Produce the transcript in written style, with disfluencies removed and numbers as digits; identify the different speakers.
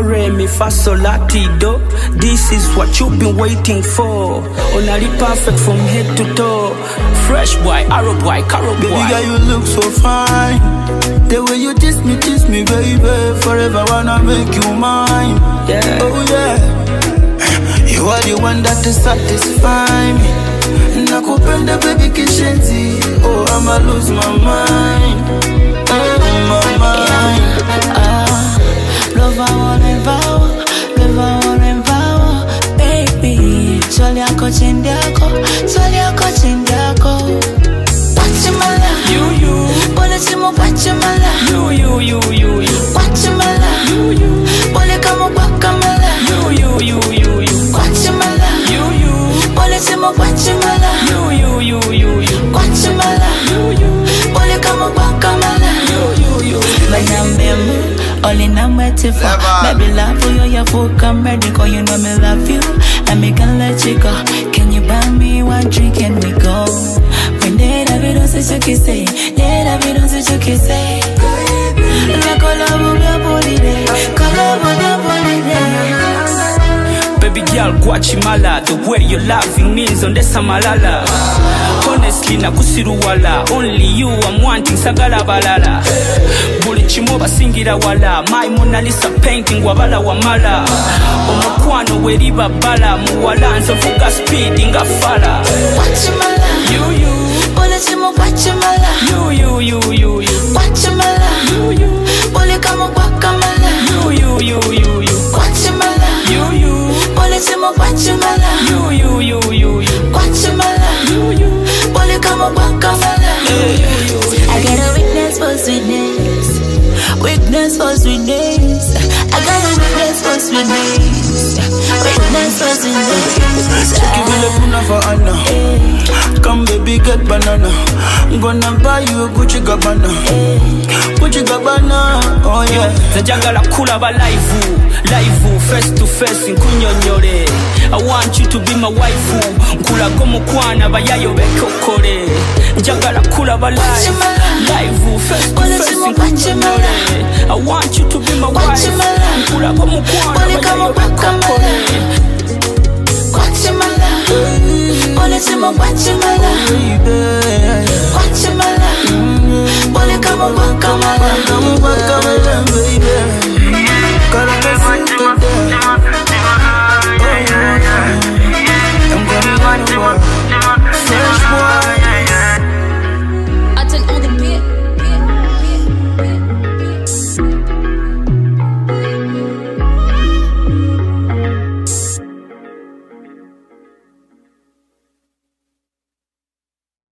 Speaker 1: re mi fa sol la ti do. This is what you've been waiting for. Only perfect from head to toe. Fresh boy, arrow boy, carrot boy.
Speaker 2: Baby girl, you look so fine. The way you kiss me, baby. Forever wanna make you mine.
Speaker 1: Yeah.
Speaker 2: Oh yeah. You are the one that is satisfy me. Nakupenda baby kishenzi. Oh, I'ma lose my mind. My mind.
Speaker 3: Love I wanna vow, baby. Swali yako chindi yako. Pachimala,
Speaker 1: You.
Speaker 3: bole simu pachimala.
Speaker 1: You.
Speaker 3: Pachimala, bole kamu guacamala.
Speaker 1: You.
Speaker 3: Pachimala, bole simu pachimala.
Speaker 1: You.
Speaker 3: Pachimala, bole kamu guacamala. Banambemu, only I'm waiting for. Baby love for you, your food come ready. Cause you know me love you, and me can let you go. Can you buy me one drink and we go? When they love you, don't say you can say. They love you, don't say you can say. La collabo mia polide, collabo mia polide.
Speaker 1: Baby girl, Guachimala, the way you're loving me is on the Samalala. Honestly, nakusiruwala. Only you I'm wanting, sagala balala. Bulichimoba singira wala. My Mona Lisa painting wabala wamala. Omokwano weriba bala. Muwala nzovuga speed inga fala.
Speaker 3: Guachimala,
Speaker 1: You.
Speaker 3: Bulichimo Guachimala.
Speaker 1: You.
Speaker 3: Guachimala, bole kamu guacamala.
Speaker 1: You.
Speaker 3: Guachimala, Bulichimo Guachimala.
Speaker 1: You.
Speaker 3: Guachimala, bole kamu guacamala. I got a weakness for sweetness. Weakness for sweetness. I got a weakness for sweetness. Weakness for sweetness.
Speaker 2: Check it with a puna for Anna. Come baby, get banana. I'm gonna buy you a Gucci Gabbana. Oh yeah.
Speaker 1: Zajagala kula ba live, face to face nkunyonyole. I want you to be my wife. Nkula gomo kwana bayayo bekokole. Njagala kula ba live, face to face nkunyonyole. I want you to be my wife.